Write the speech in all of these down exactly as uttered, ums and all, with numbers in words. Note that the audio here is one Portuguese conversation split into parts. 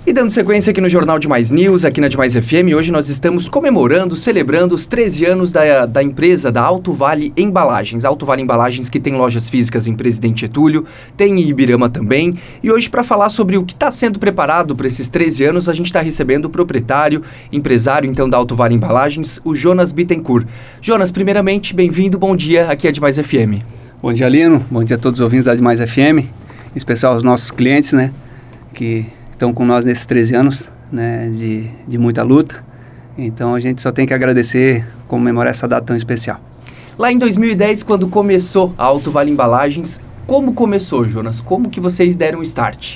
E dando sequência aqui no Jornal Demais News, aqui na Demais F M, hoje nós estamos comemorando, celebrando os treze anos da, da empresa da Alto Vale Embalagens. Alto Vale Embalagens, que tem lojas físicas em Presidente Getúlio, tem em Ibirama também. E hoje, para falar sobre o que está sendo preparado para esses treze anos, a gente está recebendo o proprietário, empresário então da Alto Vale Embalagens, o Jonas Bittencourt. Jonas, primeiramente, bem-vindo, bom dia aqui à Demais F M. Bom dia, Lino, bom dia a todos os ouvintes da Demais F M, em especial aos nossos clientes, né, que estão com nós nesses treze anos, né, de, de muita luta. Então a gente só tem que agradecer, comemorar essa data tão especial. Lá em dois mil e dez, quando começou a Alto Vale Embalagens, como começou, Jonas? Como que vocês deram o start?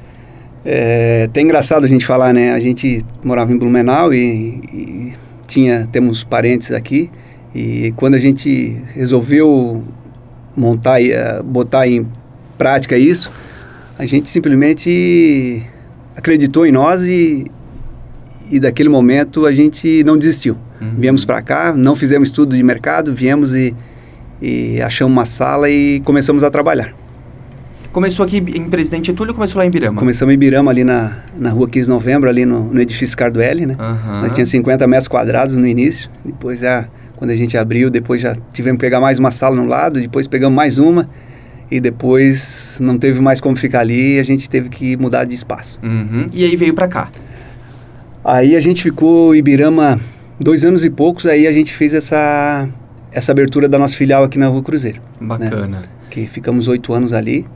É até engraçado a gente falar, né? A gente morava em Blumenau e, e tinha, temos parentes aqui. E quando a gente resolveu montar e botar em prática isso, a gente simplesmente acreditou em nós e, e daquele momento a gente não desistiu. Uhum. Viemos para cá, não fizemos estudo de mercado, viemos e, e achamos uma sala e começamos a trabalhar. Começou aqui em Presidente Getúlio ou começou lá em Ibirama? Começamos em Ibirama, ali na, na rua quinze de novembro, ali no, no edifício Carduelli, né? Uhum. Nós tínhamos cinquenta metros quadrados no início, depois já, quando a gente abriu, depois já tivemos que pegar mais uma sala no lado, depois pegamos mais uma. E depois não teve mais como ficar ali e a gente teve que mudar de espaço. Uhum. E aí veio para cá? Aí a gente ficou em Ibirama dois anos e poucos, aí a gente fez essa, essa abertura da nossa filial aqui na Rua Cruzeiro. Bacana. Né? Que ficamos oito anos ali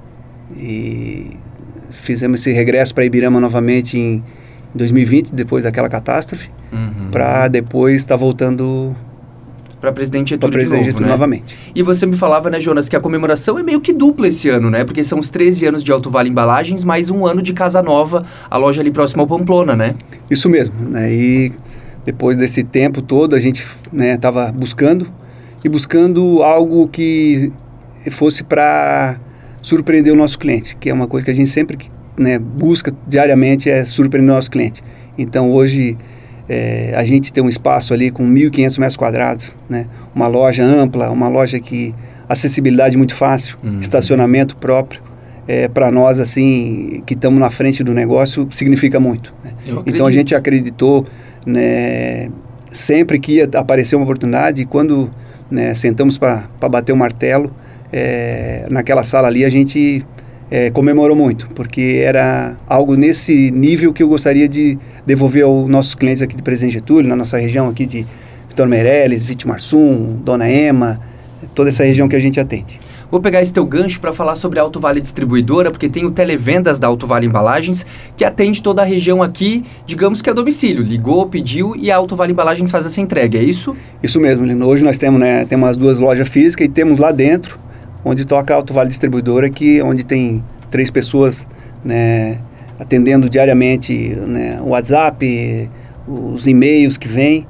e fizemos esse regresso para Ibirama novamente em dois mil e vinte, depois daquela catástrofe, uhum. para depois estar tá voltando... Para Presidente Getúlio, Presidente de novo, Getúlio né? novamente. E você me falava, né, Jonas, que a comemoração é meio que dupla esse ano, né? Porque são os treze anos de Alto Vale Embalagens, mais um ano de Casa Nova, a loja ali próxima ao Pamplona, né? Isso mesmo, né? E depois desse tempo todo, a gente estava né, buscando, e buscando algo que fosse para surpreender o nosso cliente, que é uma coisa que a gente sempre né, busca diariamente, é surpreender o nosso cliente. Então, hoje... É, a gente tem um espaço ali com mil e quinhentos metros quadrados, né? Uma loja ampla, uma loja que acessibilidade muito fácil, uhum. estacionamento próprio, é, para nós assim que estamos na frente do negócio significa muito. Né? Então a gente acreditou, né, sempre que ia aparecer uma oportunidade e quando né, sentamos para bater o martelo, é, naquela sala ali a gente É, comemorou muito, porque era algo nesse nível que eu gostaria de devolver aos nossos clientes aqui de Presidente Getúlio, na nossa região aqui de Vitor Meireles, Vitimarsum, Dona Ema, toda essa região que a gente atende. Vou pegar esse teu gancho para falar sobre a Alto Vale Distribuidora, porque tem o Televendas da Alto Vale Embalagens, que atende toda a região aqui, digamos que a domicílio. Ligou, pediu e a Alto Vale Embalagens faz essa entrega, é isso? Isso mesmo, Lino. Hoje nós temos, né, temos as duas lojas físicas e temos lá dentro onde toca a Alto Vale Distribuidora, que, onde tem três pessoas né, atendendo diariamente né, o WhatsApp, os e-mails que vêm,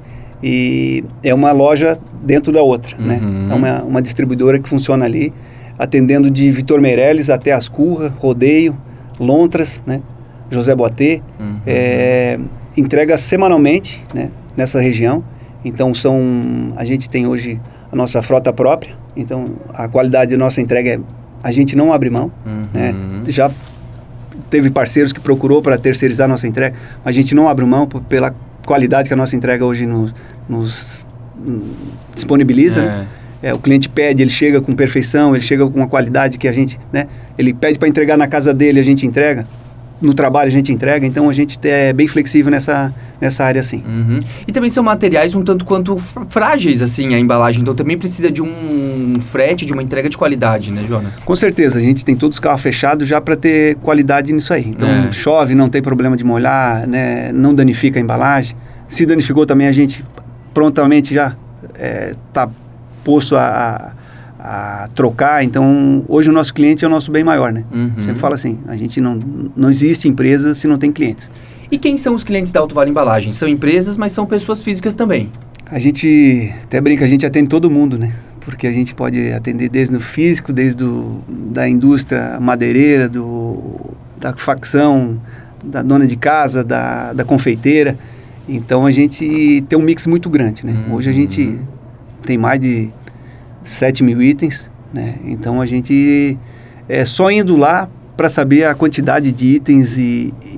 e é uma loja dentro da outra. Uhum. Né? É uma, uma distribuidora que funciona ali, atendendo de Vitor Meireles até Ascurra, Rodeio, Lontras, né, José Boatê, uhum. é, entrega semanalmente né, nessa região. Então são, a gente tem hoje a nossa frota própria, então a qualidade da nossa entrega é, a gente não abre mão, uhum. né? Já teve parceiros que procurou para terceirizar a nossa entrega, a gente não abre mão p- pela qualidade que a nossa entrega hoje nos, nos hum, disponibiliza, é. Né? É, o cliente pede, ele chega com perfeição, ele chega com uma qualidade que a gente, né? Ele pede para entregar na casa dele, a gente entrega. No trabalho a gente entrega, então a gente é bem flexível nessa, nessa área assim. Uhum. E também são materiais um tanto quanto frágeis assim a embalagem, então também precisa de um frete, de uma entrega de qualidade, né, Jonas? Com certeza, a gente tem todos os carros fechados já para ter qualidade nisso aí. Então é. Chove, não tem problema de molhar, né, não danifica a embalagem. Se danificou também a gente prontamente já está é, posto a... a a trocar, então hoje o nosso cliente é o nosso bem maior, né? Uhum. Sempre fala assim, a gente não, não existe empresa se não tem clientes. E quem são os clientes da Alto Vale Embalagens? São empresas, mas são pessoas físicas também. A gente até brinca, a gente atende todo mundo, né? Porque a gente pode atender desde o físico, desde do, da indústria madeireira, do, da facção, da dona de casa, da, da confeiteira. Então a gente tem um mix muito grande, né? Uhum. Hoje a gente tem mais de sete mil itens, né? Então a gente é só indo lá para saber a quantidade de itens e, e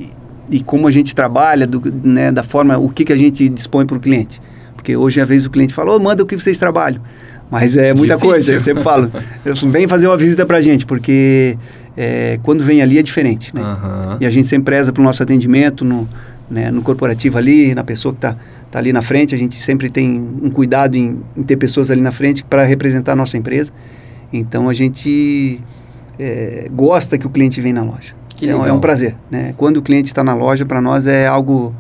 e como a gente trabalha, do, né, da forma, o que, que a gente dispõe para o cliente. Porque hoje, às vezes, o cliente fala, oh, manda o que vocês trabalham. Mas é muita Difícil. coisa, eu sempre falo. Vem fazer uma visita para a gente, porque é, quando vem ali é diferente, né? Uhum. E a gente sempre preza para o nosso atendimento, no, né, no corporativo ali, na pessoa que está tá ali na frente. A gente sempre tem um cuidado em, em ter pessoas ali na frente para representar a nossa empresa. Então, a gente é, gosta que o cliente vem na loja. É, é um prazer, né? Quando o cliente está na loja, para nós é algo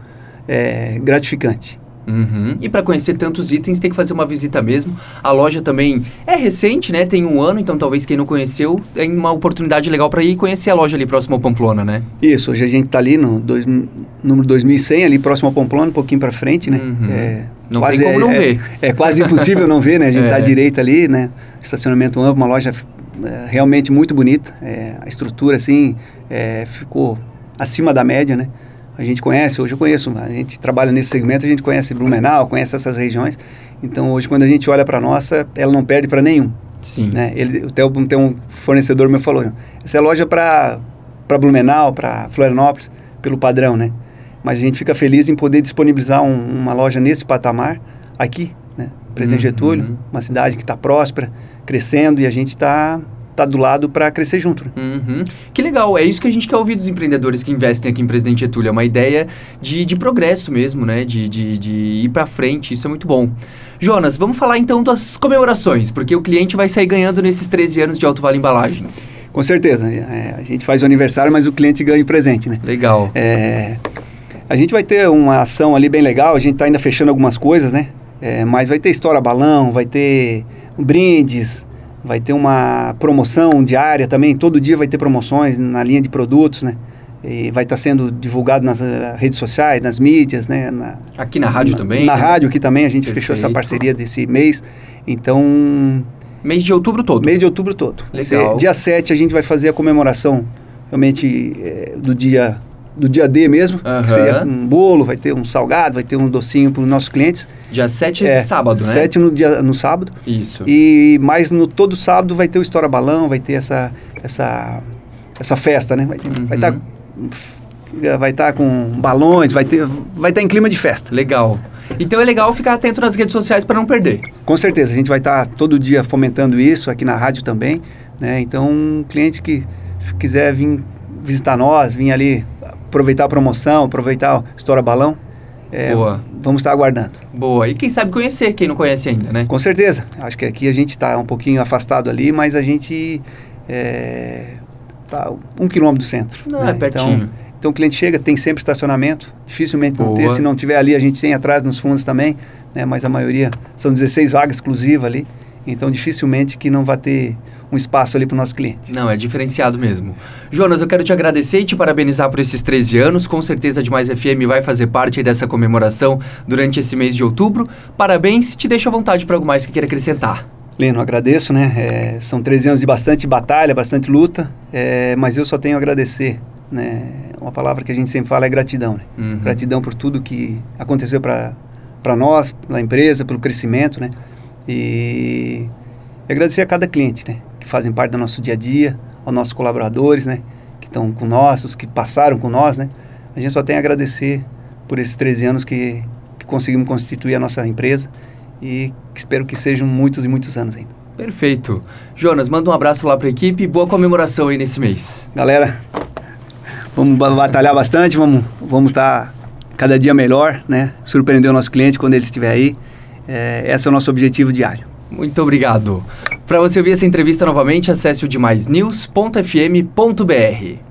é, gratificante. Uhum. E para conhecer tantos itens tem que fazer uma visita mesmo. A loja também é recente, né? Tem um ano, então talvez quem não conheceu tem uma oportunidade legal para ir conhecer a loja ali próximo ao Pamplona, né? Isso, hoje a gente está ali no dois, número dois mil e cem, ali próximo ao Pamplona, um pouquinho para frente, né? Uhum. É, não tem como é, não é, ver. É, é quase impossível não ver, né? A gente está é. à direita ali, né? Estacionamento amplo, uma loja é, realmente muito bonita. É, a estrutura, assim, é, ficou acima da média, né? A gente conhece, hoje eu conheço, a gente trabalha nesse segmento, a gente conhece Blumenau, conhece essas regiões. Então, hoje, quando a gente olha para a nossa, ela não perde para nenhum. Sim. Né? Ele, até tem um fornecedor meu falou, essa é loja para Blumenau, para Florianópolis, pelo padrão, né? Mas a gente fica feliz em poder disponibilizar um, uma loja nesse patamar aqui, né? Presidente uhum. Getúlio, uma cidade que está próspera, crescendo, e a gente está... tá do lado para crescer junto. Né? Uhum. Que legal, é isso que a gente quer ouvir dos empreendedores que investem aqui em Presidente Getúlio, é uma ideia de, de progresso mesmo, né? De, de, de ir para frente, isso é muito bom. Jonas, vamos falar então das comemorações, porque o cliente vai sair ganhando nesses treze anos de Alto Vale Embalagens. Com certeza, é, a gente faz o aniversário, mas o cliente ganha o presente, né? Legal. É, a gente vai ter uma ação ali bem legal, a gente está ainda fechando algumas coisas, né? É, mas vai ter estoura balão, vai ter brindes, vai ter uma promoção diária também, todo dia vai ter promoções na linha de produtos, né? E vai estar sendo divulgado nas uh, redes sociais, nas mídias, né? Na, aqui na rádio na, também? Na né? rádio aqui também, a gente Perfeito. fechou essa parceria desse mês, então... Mês de outubro todo? Mês de outubro todo. Legal. Dia sete a gente vai fazer a comemoração, realmente, é, do dia... do dia D mesmo, uhum. que seria um bolo, vai ter um salgado, vai ter um docinho para os nossos clientes. Dia sete é sábado, né? sete no, dia, no sábado. Isso. E mais no todo sábado vai ter o Estoura Balão, vai ter essa, essa, essa festa, né? Vai estar uhum. vai tá, vai tá com balões, vai ter, vai estar tá em clima de festa. Legal. Então é legal ficar atento nas redes sociais para não perder. Com certeza, a gente vai estar tá todo dia fomentando isso, aqui na rádio também, né? Então, um cliente que quiser vir visitar nós, vir ali aproveitar a promoção, aproveitar o Estoura Balão, é, vamos estar aguardando. Boa. E quem sabe conhecer, quem não conhece ainda, né? Com certeza. Acho que aqui a gente está um pouquinho afastado ali, mas a gente está é, um quilômetro do centro. Não, né? é pertinho. Então, então o cliente chega, tem sempre estacionamento, dificilmente não ter. Se não tiver ali, a gente tem atrás nos fundos também, né? Mas a maioria são dezesseis vagas exclusivas ali, então dificilmente que não vai ter um espaço ali para o nosso cliente. Não, é diferenciado mesmo. Jonas, eu quero te agradecer e te parabenizar por esses treze anos. Com certeza a Demais F M vai fazer parte dessa comemoração durante esse mês de outubro. Parabéns, te deixo à vontade para algo mais que queira acrescentar. Leno, agradeço, né? É, são treze anos de bastante batalha, bastante luta, é, mas eu só tenho a agradecer, né? Uma palavra que a gente sempre fala é gratidão, né? Uhum. Gratidão por tudo que aconteceu para para nós, na empresa, pelo crescimento, né? E... E agradecer a cada cliente, né, que fazem parte do nosso dia a dia, aos nossos colaboradores, né, que estão com nós, os que passaram com nós, né. A gente só tem a agradecer por esses treze anos que, que conseguimos constituir a nossa empresa e espero que sejam muitos e muitos anos ainda. Perfeito. Jonas, manda um abraço lá para a equipe e boa comemoração aí nesse mês. Galera, vamos batalhar bastante, vamos vamos estar cada dia melhor, né, surpreender o nosso cliente quando ele estiver aí. É, esse é o nosso objetivo diário. Muito obrigado. Para você ouvir essa entrevista novamente, acesse o demais news ponto f m ponto b r.